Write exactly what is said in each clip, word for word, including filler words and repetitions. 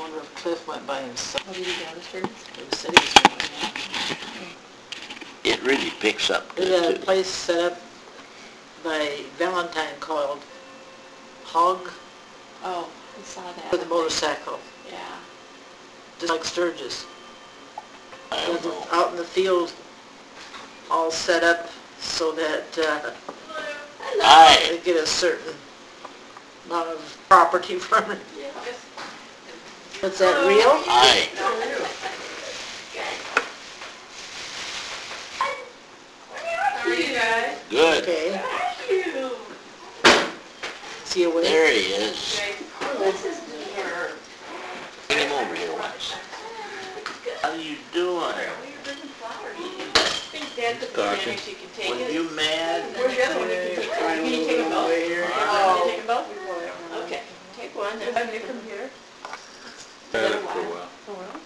wonder if Cliff went by himself. What did he downstairs? He said he was going. It really picks up There's good a too. place set up by Valentine called Hog Oh, I saw that. with a motorcycle, Yeah. just like Sturgis. I don't know. Out in the field, all set up so that uh, I, they get a certain amount of property from it. Is that real? I, How are you guys? good. Okay. Thank you. Is he awake? There he is. This is near. Bring him over here once. How you doing? I think Dad put the Talking. Spanish, you can take Was it. you mad? Where's the other one? You can take it. Can you take them both? Oh. Can you take them both? Okay, take one. Is that your computer? Had it for a while. For a while?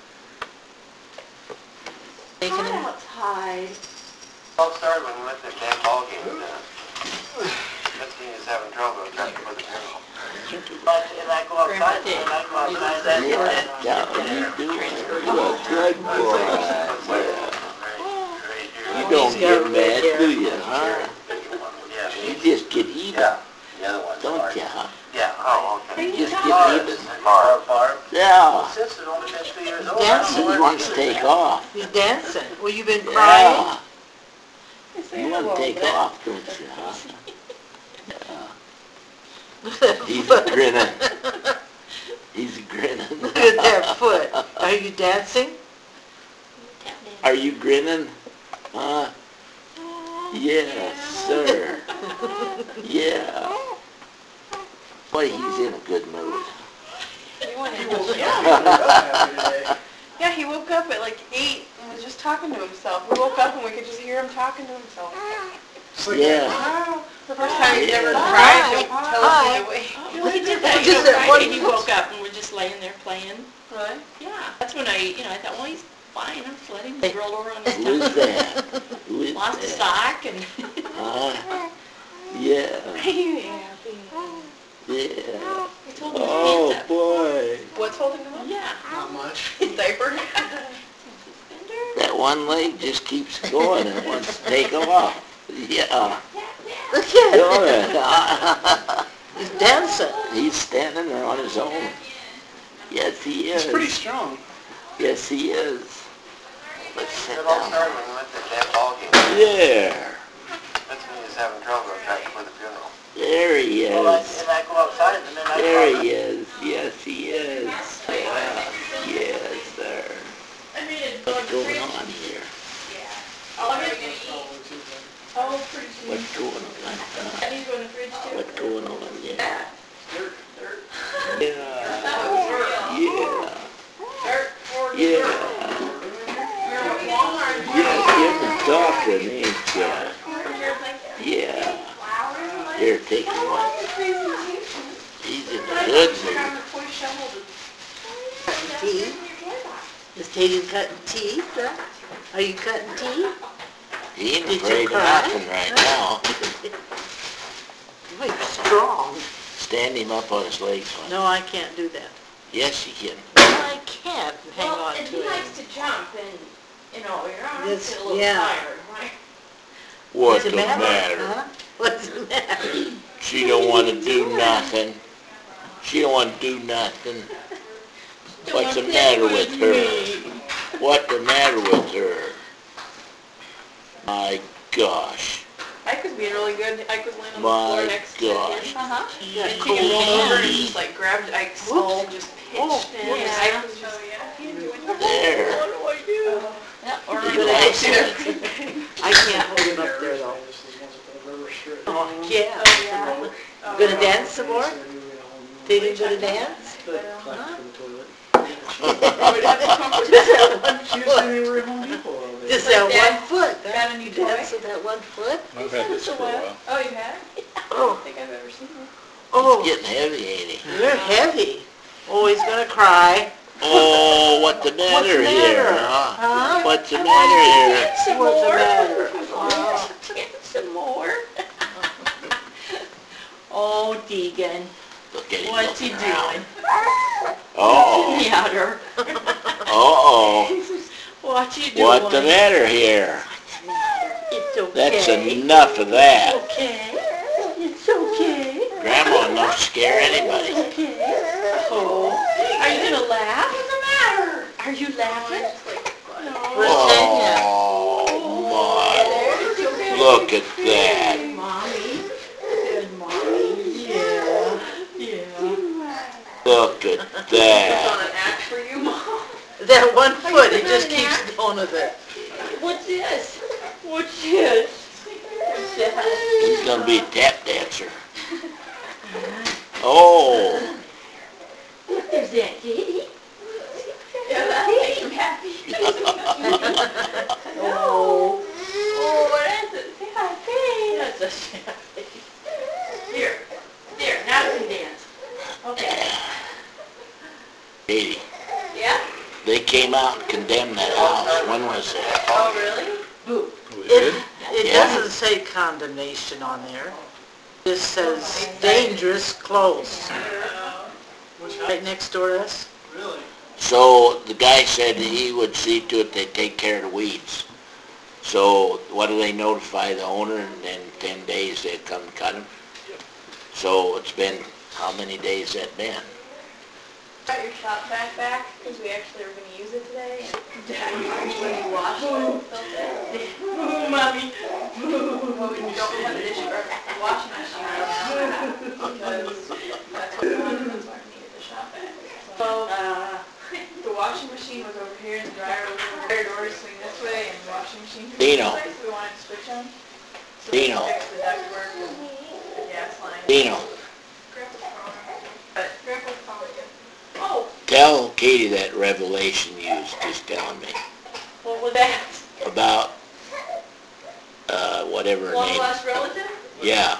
Taking Hot him? outside. Paul Starling went to damn ball game. Fifteen is having trouble trying to put the funeral. But if I go outside, then I go outside, then Yeah, then yeah, you do. You're a good boy. Yeah. You don't get mad, do you, huh? Yeah, You just get even, yeah, the other one's don't Barb. you, huh? Yeah, oh, okay. You just Barb, get this even. is Barb, Barb. Yeah. Since it's only been two years old. Dancing. He wants to take off. He's dancing. Well, you been crying? Yeah. You want to take off, don't you, huh? Yeah. He's grinning. He's grinning. Look at that foot. Are you dancing? Are you grinning? Huh? Yes, sir. Yeah. Boy, he's in a good mood. He wanted to- Yeah. Yeah, he woke up at like eight and was just talking to himself. We woke up and we could just hear him talking to himself. Yeah. Wow. The first time he's ever Yeah. cried, he'll tell Hi. us right away. Well, he did that Just the that other one- Friday. He woke up and we're just laying there playing. Really? Yeah. That's when I, you know, I thought, well, he's fine. I'm just letting him roll over on his Who is tummy. that? Who is Lost a that? sock and... Huh? Yeah. Yeah. Yeah. I told him his Oh, hands up. boy. What's holding him up? Yeah. Not much. His diaper. That one leg just keeps going and wants to take off. Yeah. Look at Doing him. it. He's dancing. He's standing there on his own. Yes, he is. It's pretty strong. Yes, he is. Let's sit Paul down. Starling went to damn ball game. There. Fifteen is having trouble trying to put the funeral. There he Well, is. if I go outside, then I go There outside. he is. Yes, he is. Yeah. Yes, sir. I made it. What's going on here? Oh, pretty soon. What's going on? huh? That needs to go in the fridge too. What's going on? Yeah. Dirt, dirt. Yeah. That was real. Yeah. Dirt, or Yeah. dirt. You're at Walmart. Yes, you've been talking, ain't ya? Yeah. Here, take one. He's in a good mood. Cutting tea? Is Katie cutting tea? Are you cutting tea? He ain't Did you afraid of cry? nothing right now. Boy, you're strong. Stand him up on his legs. One. No, I can't do that. Yes, you can. No, I can't hang Well, on and to he him. likes to jump and, you know, your arms This- get a little yeah. tired, right? What's the the matter? matter? Huh? What's the matter? She don't want to do nothing. She don't want to do nothing. What's the matter with her? What's the matter with her? My gosh. Ike was being really good. Ike was laying on the My floor next gosh. to him. Uh-huh. Yeah, And cool she rolled over and hand. just like grabbed Ike's skull and just Oh, pitched in. whoops. And Ike was just, he didn't do anything. There. What do I do? Yeah, or He Good likes idea. it. I can't hold him up there though. Oh, yeah. Oh, yeah. Oh, Gonna yeah. dance some more? Katie gonna dance? Huh? Huh? We'd have to come for Just that. that one She was foot. saying they were at Home Depot all day. Just Like that that. one foot. huh? Got a new You toy? dance with that one foot? I've had this for a while. Oh, you have? I Oh, don't think I've ever seen it. oh, Getting heavy, ain't he? you're heavy. Oh, he's gonna cry. Oh, what's the What's matter the here, matter? huh? Huh? What's the matter here? Some What's the more. matter? Oh, get some more. Oh, Deegan, Look at him what's he looking around. doing? Uh-oh, Meowder. uh-oh. What you doing? What the matter here? It's okay. That's enough of that. Okay. It's okay. Grandma enough to scare anybody. Okay. Oh, are you gonna laugh? What's the matter? Are you laughing? Where's Tanya? Oh, my. Look at that. Mommy. Good mommy. Yeah. Yeah. Look at Put that. on an act for you, Mom. That one foot, he putting just on an keeps act? going with it. What's this? What's this? What's that? He's gonna be a tap dancer. Oh, There's that kitty. Yeah, that makes him happy. Oh. Oh, what is it? Say hi, face. That's a sad face. Here. There, now you can dance. Okay. Katie, Yeah? they came out and condemned that house. When was it? Oh, really? Boo. We It, did? it Yeah. doesn't say condemnation on there. It says dangerous close. Right next door to us. Really? So the guy said that he would see to it they take care of the weeds. So what do they notify the owner, and then ten days they come and cut them? So it's been, how many days that been? Got your shop vac back, because we actually were going to use it today, and Dad actually washed it and filled it. Boo, mommy. Well, we don't have a dish or a washing machine right now, because that's what, that's why we needed the shop vac. So, Uh, the washing machine was over here, and the dryer was over there, doors swing this way, and the washing machine could Dino. this way, so we wanted to switch them. So Dino. we fixed the ductwork and the gas line. Dino, Grandpa's calling. But Grandpa's calling you. Oh, tell Katie that revelation you was just telling me what was that? about, uh, whatever her long name. lost relative? Yeah,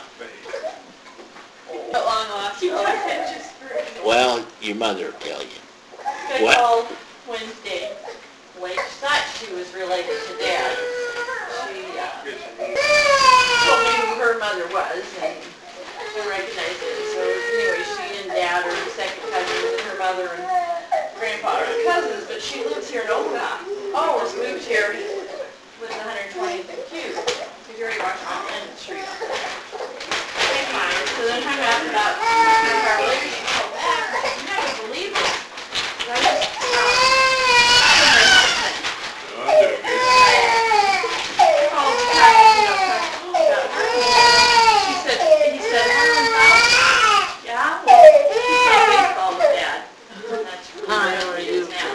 But long lost relative, just for. well, your mother will tell you. I What? called Wednesday. Like, thought she was related to Dad. She, uh, told me who her mother was, and I recognized it. So anyway, she and Dad are second cousins, and her mother and Grandpa are cousins, but she lives here in Oka. Oh, Just moved here, lives one hundred twentieth and Q. Did you already watch on it? N Street. Same time. So then hung out about half hour later, she called back. I said, "You're not gonna believe it." And I just, uh, I'm doing good. called the guy, you know, about her. She said, he said, "Herman's house?" Yeah, well, he played baseball with Dad. And that's really Hi, where how are he you? is now.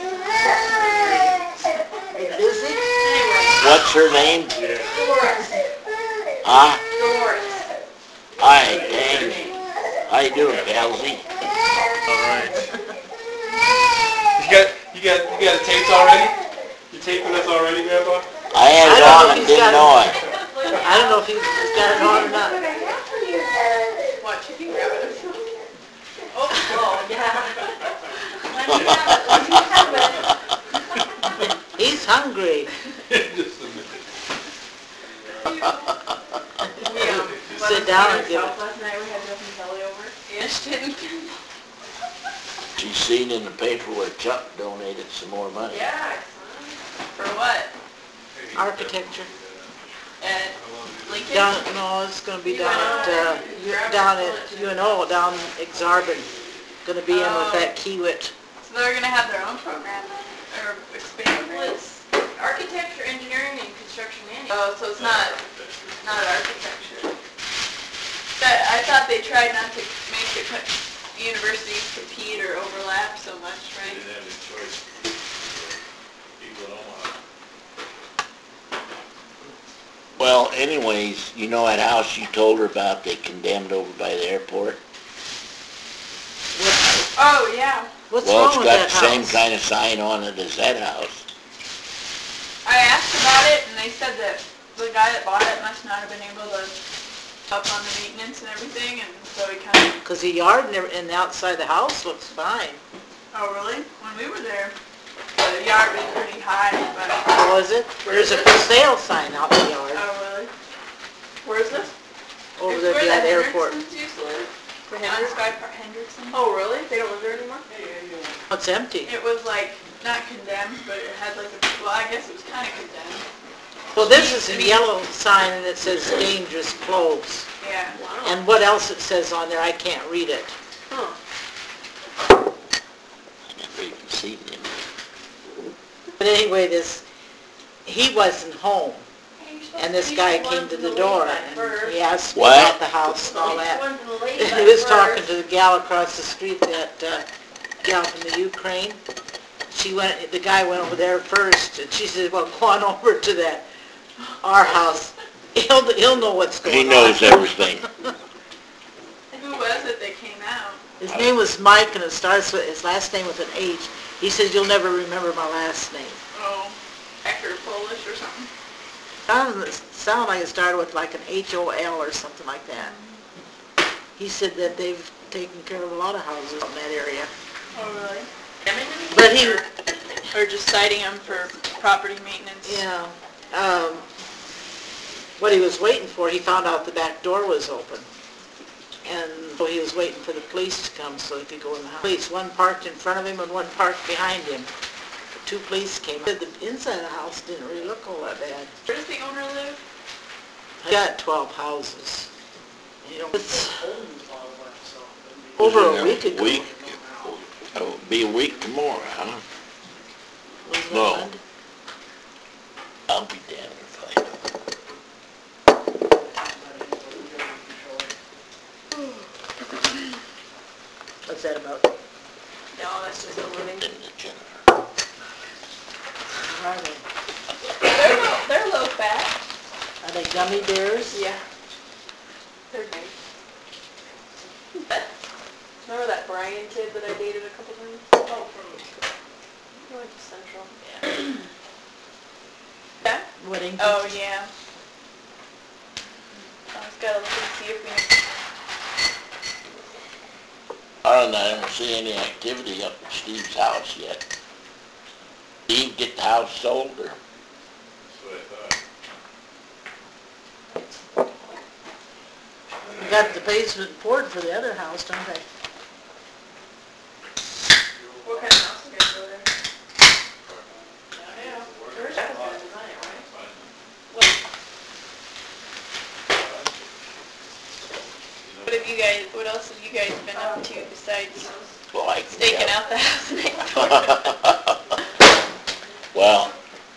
Are you busy? Anyway, What's her name? Dolores, Huh? Dolores. Hi, thanks. How you doing, Kelsey? All right. You got, you got, you got the tapes already? You taping us already, Grandpa? I had I it don't know on if and he's didn't got know it. it. I don't know if he's got it on or not. Watch, you can grab it. Oh, oh, yeah. Let me have it, let me have it. He's hungry. Just a minute. Yeah. Sit down and give it. Last night we had Jeff and Kelly over. Yeah, she didn't. She seen in the paper where Chuck donated some more money. Yeah. For what? Architecture. At Lincoln? Down, no, it's gonna be You down went at, over uh, and U- grabbed down it. at U N O, down Exarban. Gonna be in with Oh. that Kiewit. So they're gonna have their own program, or expand Well, it? it's architecture, engineering, and construction management. Oh, so it's not, not architecture. But I thought they tried not to make the co- universities compete or overlap so much, right? Didn't have any choice. People don't want Well, anyways, you know that house you told her about they condemned over by the airport? What's, Oh, yeah. what's Well, wrong it's with got that the same house? kind of sign on it as that house. I asked about it and they said that the guy that bought it must not have been able to up on the maintenance and everything, and so he kind of, Cause the yard and every- and the outside the house looks fine. oh, really? When we were there, the yard was pretty high, but, Oh, is it? There's a for sale sign out in the yard, oh, really? Where's this? over It's there where at the the airport. Hendricksons used to live? For on Sky Park Hendrickson. Oh, really? They don't live there anymore? It's empty. It was like, not condemned, but it had like a, well, I guess it was kind of condemned. Well, this is a yellow sign and it says dangerous close. Yeah. Wow. And what else it says on there, I can't read it. Huh. I never even seen him. But anyway, this, he wasn't home. And this guy came to the door and he asked me What? about the house and all that. And he was talking to the gal across the street, that uh, gal from the Ukraine. She went, the guy went over there first and she said, well, go on over to that, our house. He'll, he'll know what's going on. He knows everything. Who was it that came out? His name was Mike and it starts with, his last name with an H. He says, you'll never remember my last name. Oh, Hector Polish or something. Sounded, sounded like it started with like an H O L or something like that. He said that they've taken care of a lot of houses in that area. Oh, really? But he, Or just citing him for property maintenance? yeah, um, what he was waiting for, he found out the back door was open. And so he was waiting for the police to come so he could go in the house. Police, one parked in front of him and one parked behind him. Two police came. The inside of the house didn't really look all that bad. Where does the owner live? I got twelve houses. You know, it's over a week ago. Week? It'll be a week tomorrow, huh? Was it No. Monday? I'll be damned if I know. What's that about? No, that's just a living. In the general. Are they, They're low, they're low fat. are they gummy bears? Yeah. They're nice. Remember that Brian kid that I dated a couple times? Oh, from... He went to Central. Yeah. Yeah? Wedding. Oh, yeah. I just gotta look and see if we... I don't know, I don't see any activity up at Steve's house yet. Steve get the house sold or? That's what I thought. We got the basement poured for the other house, don't they? What kind of house you guys go there? Yeah. First was gonna design it, right? What have you guys, what else have you guys been up to besides Well, I can staking tell. out the house next door? Well,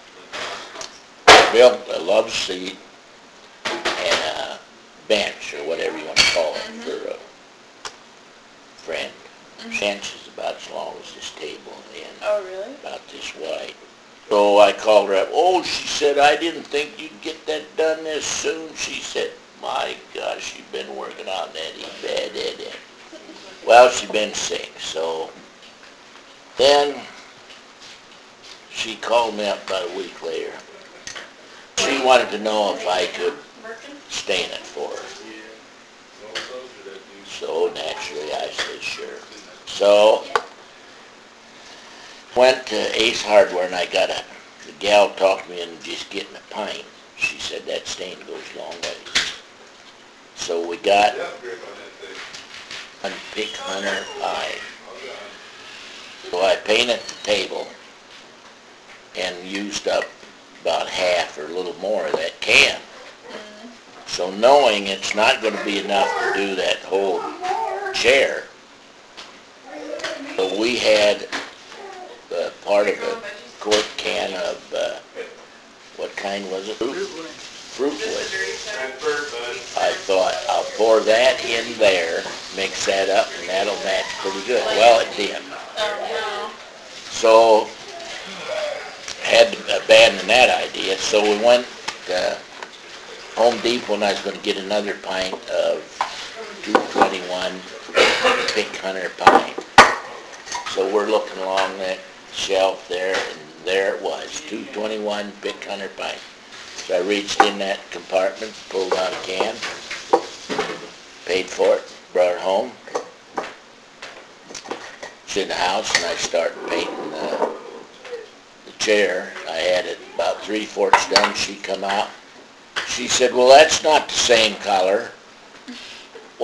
built a love seat and a bench, or whatever you want to call it, for a friend. Bench is about as long as this table and Oh, really? about this wide. So I called her up. Oh, she said, I didn't think you'd get that done this soon. She said, my gosh, you've been working on that. Bad, bad, bad. Well, she'd been sick, so then she called me up about a week later. She wanted to know if I could stain it for her. So naturally I said sure. So went to Ace Hardware and I got a, the gal talked me into just getting a pint. She said that stain goes a long way. So we got a Pick Hunter eye. So I painted the table and used up about half or a little more of that can. So knowing it's not going to be enough to do that whole chair, but we had uh, part of a quart can of, uh, what kind was it? Fruit fruit Just the wood. dirty stuff? I thought, I'll pour that in there, mix that up, and that'll match pretty good. Well, it did. Oh, So, had to abandon that idea, so we went to Home Depot and I was gonna get another pint of two twenty-one Pick Hunter pint. So we're looking along that shelf there, and there it was, two twenty-one Pick Hunter pint. So I reached in that compartment, pulled out a can, paid for it, brought it home. It's in the house and I started painting the, the chair. I had it about three-fourths done. She come out. She said, well, that's not the same color. Well,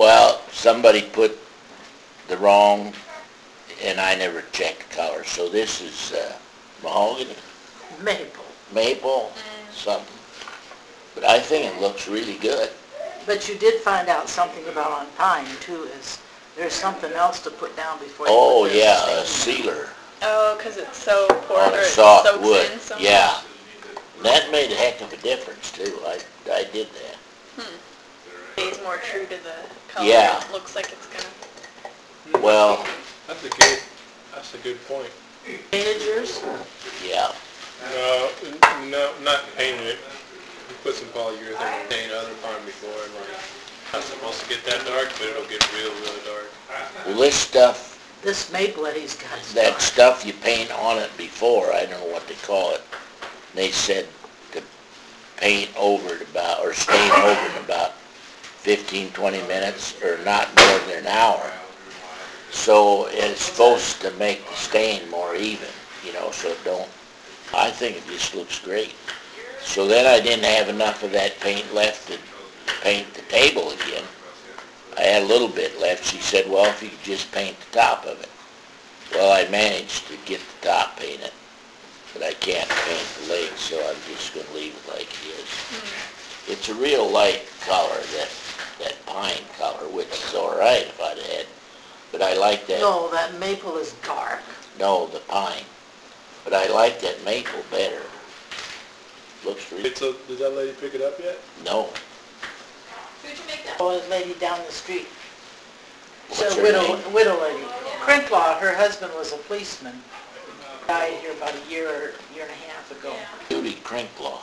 somebody put the wrong, and I never checked the color, so this is, uh, mahogany, Maple. maple, something. But I think it looks really good. But you did find out something about on pine too, is there's something else to put down before you Oh, put the yeah, a stain sealer Oh, 'cause it's so poor, on or a it soft soaks wood, in so much. yeah. And that made a heck of a difference too, I, I did that. Stays more true to the color. Yeah. It looks like it's gonna. Well, That's a good, that's a good point. in. Painted yours? yeah, No, no, not painting it. We put some polyurethane paint other pine before, and like, not supposed to get that dark, but it'll get real, real dark. well, this stuff, This maple that he's got is that dark. stuff you paint on it before, I don't know what they call it. They said to paint over it about, or stain over it about fifteen, twenty minutes, or not more than an hour. So it's supposed to make the stain more even, you know, so it don't, I think it just looks great. So then I didn't have enough of that paint left to paint the table again. I had a little bit left. She said, well, if you could just paint the top of it. Well, I managed to get the top painted, but I can't paint the legs, so I'm just gonna leave it like it is. It's a real light color, that, that pine color, which is all right if I'd had, but I like that, No, that maple is dark. no, the pine. But I like that maple better. Looks really, Wait, so did that lady pick it up yet? no. Who'd you make that? Oh, a lady down the street. She's What's a her widow, name? widow lady. Crinklaw, her husband was a policeman. Died here about a year, year and a half ago. Judy Crinklaw.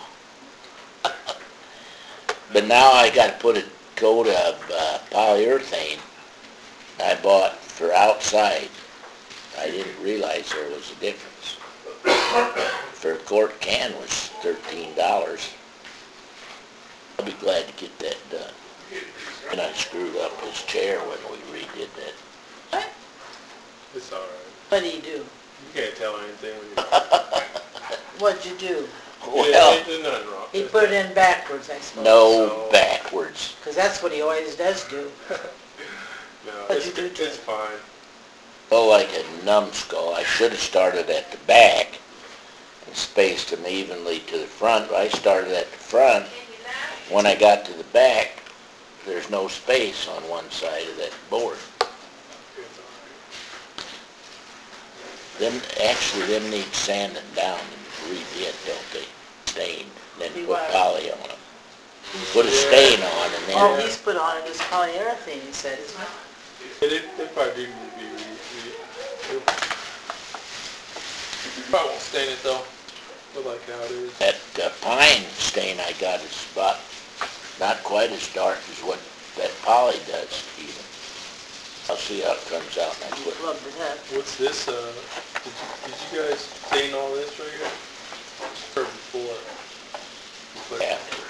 But now I gotta put a coat of uh, polyurethane I bought for outside. I didn't realize there was a difference. For a quart can was thirteen dollars. I'll be glad to get that done. And I screwed up his chair when we redid that. What? It's all right. What do you do? You can't tell anything when you. What'd you do? Well, Yeah, there's nothing wrong. He put it in backwards, I suppose. no backwards. Because that's what he always does do. No, What'd it's, you do to it's it? Well, fine. Oh, like a numbskull. I should have started at the back and spaced them evenly to the front. I started at the front. When I got to the back, there's no space on one side of that board. Them, actually, them need sanding down and redid, don't they? Stained, then Be put what? poly on them. Put a stain on and All then, he's put on it is polyurethane, he said, isn't it? They, they they probably do need to be re, re, probably won't stain it though. Look like how it is. that uh, pine stain I got is about, not quite as dark as what that poly does even. I'll see how it comes out and I He'd put, love to have. What's this, uh, did you, did you guys stain all this right here? Or before? But- after.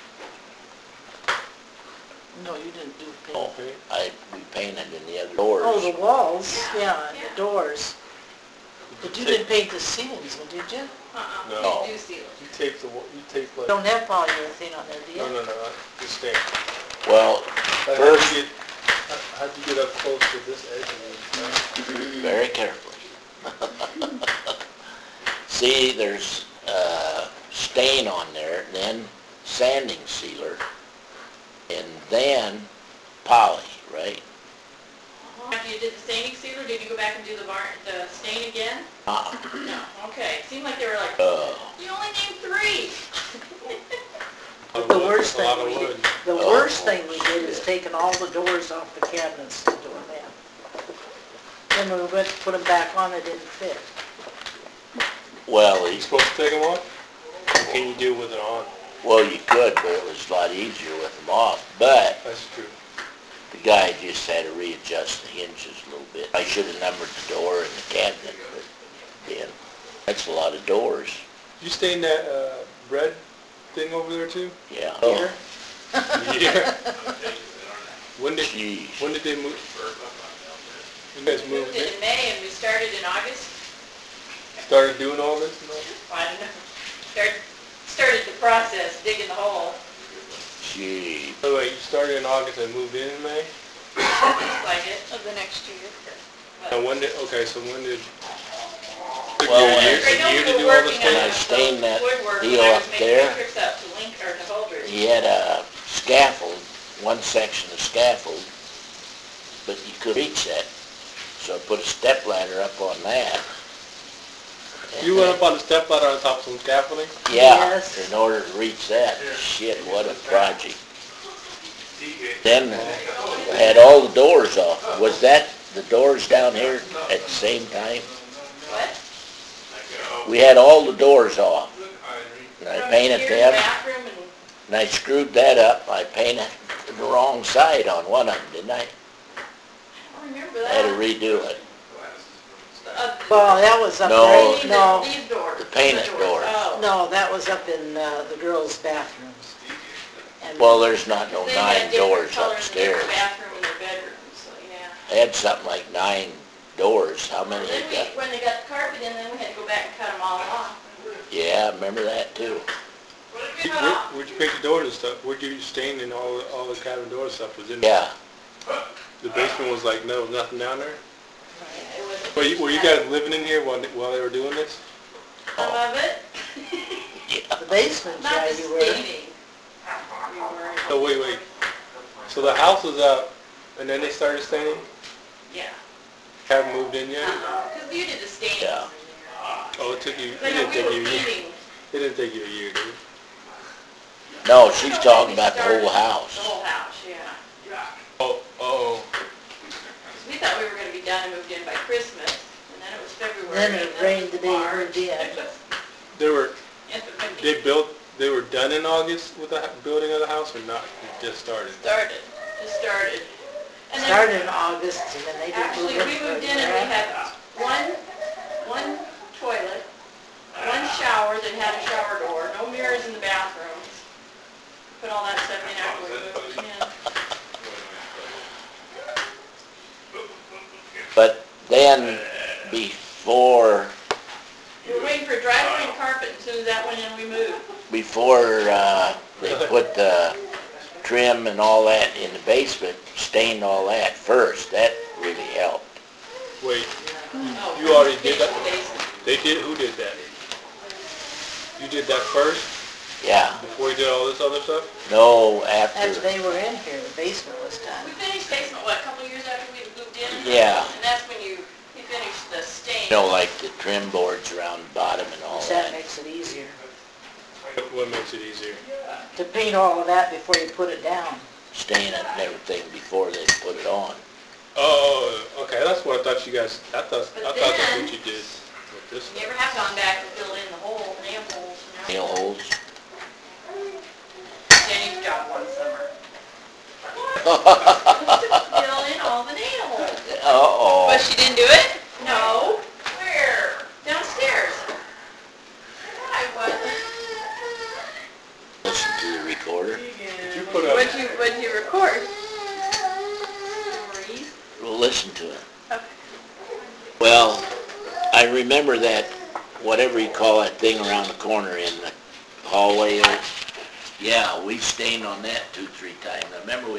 No, you didn't do paint. Oh, I, we painted in the other doors. Oh, the walls, yeah, and the doors. But you Take- didn't paint the ceilings, one, did you? Uh-uh, No. we do see it. You tape the, wa- you tape You like, don't have polyurethane on there, do you? no, no, no, just stain. Well, How'd first, you get, how- how'd you get up close to this edge of it? very carefully. See, there's, uh, stain on there, then sanding sealer, and then poly, right? After you did the staining sealer, did you go back and do the bar, the stain again? Uh, No, okay, it seemed like they were like, uh, you only named three. But the worst A lot thing of we wood. did, the Oh. worst thing we did is taking all the doors off the cabinets to do them in. Then when we went to put them back on, they didn't fit. well, You he's, supposed to take them off? Or can you do with it on? well, you could, but it was a lot easier with them off, but That's true. the guy just had to readjust the hinges a little bit. I should have numbered the door and the cabinet, but then, that's a lot of doors, You stain that, uh, red thing over there too? yeah. Here. Yeah. When did, Jeez. when did they move? You guys We moved moved it it, in May and we started in August. started doing all this and all? I don't know. Started, started the process, digging the hole. Gee, Oh wait, you started in August and moved in in May? looks like it. Of the next year. And when did, okay, so when did, took you Well, a year, I know a year we to were do all this working on When I stuff? stained that woodwork when deal I up was making there, trips out to Link, or to Holdridge. he had a scaffold, one section of scaffold, but you couldn't reach that. So I put a step ladder up on that. You went up on the step ladder on top of some scaffolding? Yeah, Yes. in order to reach that. Shit, what a project. Then I had all the doors off. Was that the doors down here at the same time? What? We had all the doors off. And I From painted here to them, bathroom and, and I screwed that up. I painted the wrong side on one of them, didn't I? I don't remember I had to that. redo it. Uh, Well, that was up No. there, These, no, these doors. The painted doors. Oh. no, that was up in, uh, the girls' bathrooms. And Well, there's not no They had nine different doors colors in their upstairs. bathroom and their bedrooms, so, yeah. They had something like nine doors. How many Then they we, got? when they got the carpet in, then we had to go back and cut them all off. Yeah, I remember that too. Where, where'd you paint the doors and stuff? Where'd you stain and all, all the cabin door stuff was in? Yeah, The basement was like, no, nothing down there? It was- Were you, were you guys living in here while, while they were doing this? Some of it, yeah. the basement, not yeah, the you were. staining. We were- So wait, wait. So the house was up and then they started staining? Yeah. Haven't moved in yet? Because you did the staining. Yeah. Oh, it took you, it But no, didn't we take were you a year. painting. It didn't take you a year, did it? No, she's talking We about the started whole house. The whole house, yeah. Oh, oh. 'Cause we thought we were gonna be done and moved in by Christmas, and then it was February. Then it and rained the day you March. moved in. They were, And the- they built, they were done in August with the hu- building of the house or not? It just started? Started, it started. And then- Started in August, and then they did Actually, move we in moved for in and we that. had one, one toilet, one shower that had a shower door, no mirrors in the bathrooms. Put all that stuff in after we moved in. But then, before, We were waiting for a driveway and carpet, and as soon as that went in, we moved. before, uh, they put the trim and all that in the basement, stained all that first, that really helped. Wait, Oh, You already did finished that? the basement. they did, who did that? You did that first Yeah, before you did all this other stuff? no, After after, they were in here, the basement was done. We finished basement, what, a couple of years after we moved in? Yeah. And that's when you, you finished the stain. you know, like the trim boards around the bottom and all That that. makes it easier. What makes it easier? To paint all of that before you put it down. Stain it and everything before they put it on. Oh, okay, that's what I thought you guys, I thought, But I thought that's then- what you did with this You stuff. ever have gone back and filled in the hole, nail holes, you know? Nail holes. Jenny's job one summer. Fill in all the nail holes. Uh-oh. But she didn't do it? No. Where? Downstairs. I was. Listen to the recorder. Did you put up, What'd you, what'd you record? Memories? We'll listen to it. Okay. Well, I remember that, whatever you call that thing around the corner in the hallway. Yeah, we stained on that two, three times. I remember we